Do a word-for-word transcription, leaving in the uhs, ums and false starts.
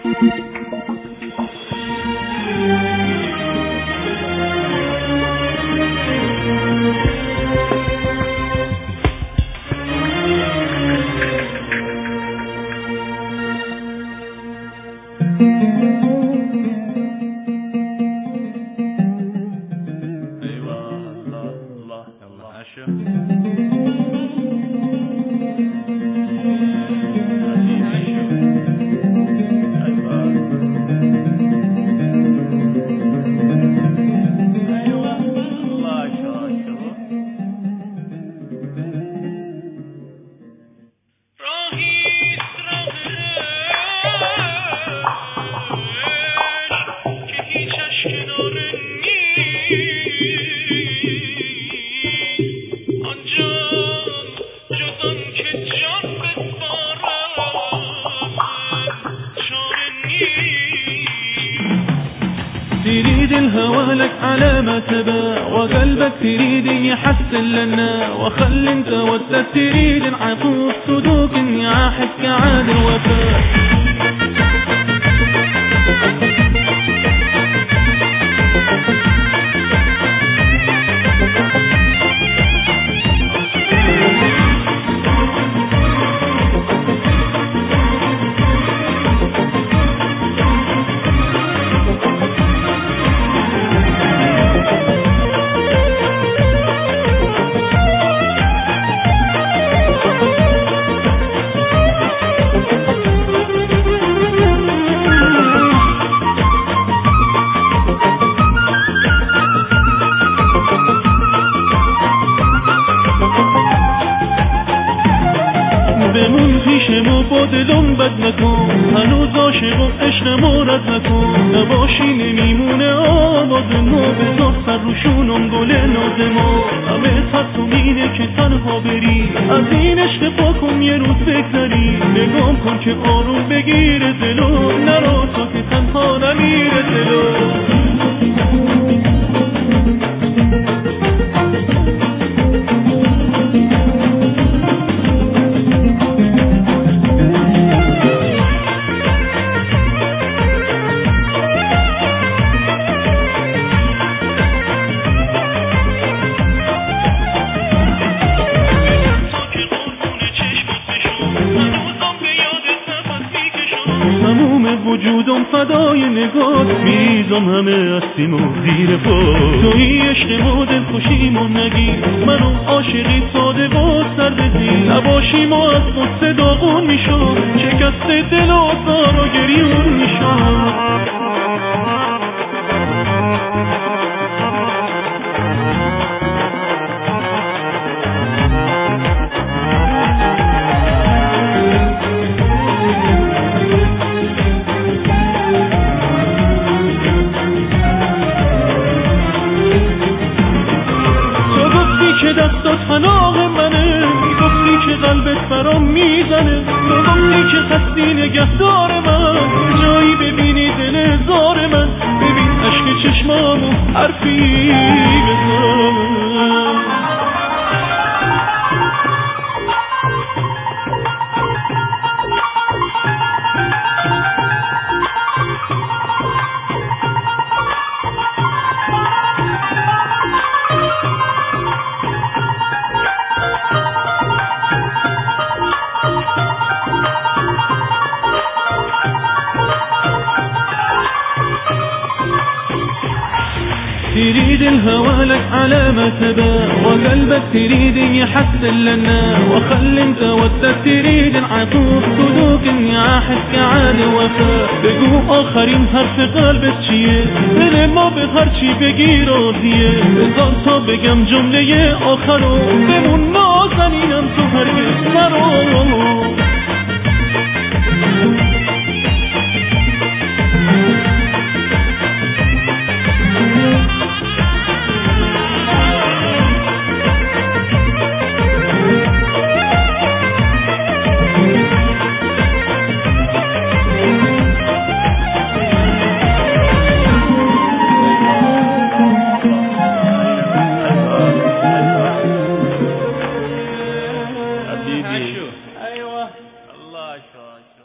تريد الهوى لك علامة تبا وقلبك تريد يحسن لنا وخل انت وسط تريد العطوف صدوق يعاحب كعاد الوفاء. بمون پیشمو با دلم بد نکن، هنوز عاشقم عشقمو رد نکن. نباشی نمیمونه آواز ما، بذار سر روشونم گل ناز ما. همه خستم اینه که تنها بری، از این عشق پاکم یه روز بگذری. نگام کن که آروم بگیره دلو، نرو تا که تنها نمیره دلو. تموم وجودم فدای نگاه، میریزم همه هستیم و زیر پا. توی عشق ما دل خوشیمو نگیر، منو عاشقی ساده و سر بزیر. نباشی ما از قصه داغون میشم، شکست دل و زار و گریون میشم. دستات فناق منه، گفتی که قلبت برام میزنه. گفتی که خستی نگهدار من، جایی ببینی دل هزار من. ببین عشق چشمامو حرفی بزن. تريد الهوى لك علامة تبا وقلبك تريد يحسن لنا وخل انت وسط تريد العطوف صدوق يعاحد كعاد وفاء. بگو آخرین حرف قلبت چیه، دل ما به هر چی بگی راضیه. بذار تا بگم جمله آخرو، بمون نازنینم تو هرگز نرو. ايوه الله.